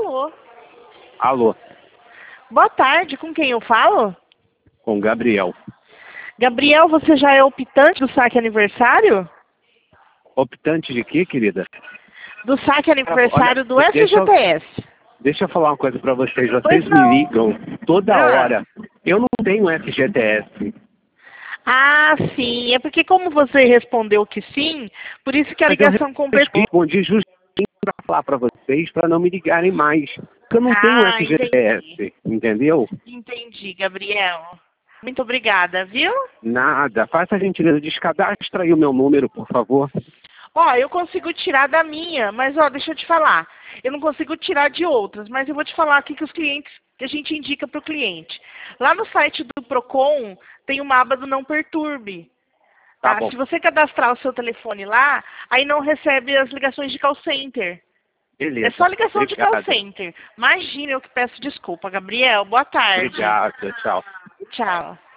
Alô? Alô, Boa tarde, com quem eu falo? com Gabriel. Gabriel, você já é optante do saque aniversário? Optante de quê, querida? Do saque aniversário do deixa eu- FGTS. Deixa eu falar uma coisa pra vocês. Pois Vocês não. me ligam toda Ah. hora. Eu não tenho FGTS. Ah, sim. É porque como você respondeu que sim, por isso que a Mas eu ligação completou. respondi justamente pra falar pra vocês pra não me ligarem mais. Porque eu não tenho Ah, FGTS, entendeu? Entendi, Gabriel. Muito obrigada, viu? Nada. Faça a gentileza, descadastra aí o meu número, por favor. Ó, eu consigo tirar da minha, mas ó, deixa eu te falar. Eu não consigo tirar de outras, mas eu vou te falar aqui que os clientes, que a gente indica para o cliente. Lá no site do Procon tem uma aba do Não Perturbe. Tá Tá? bom. Se você cadastrar o seu telefone lá, aí não recebe as ligações de call center. Beleza. É só ligação de call Obrigado. center. Imagina, eu que peço desculpa, Gabriel. Boa tarde. Obrigado. Tchau. Tchau.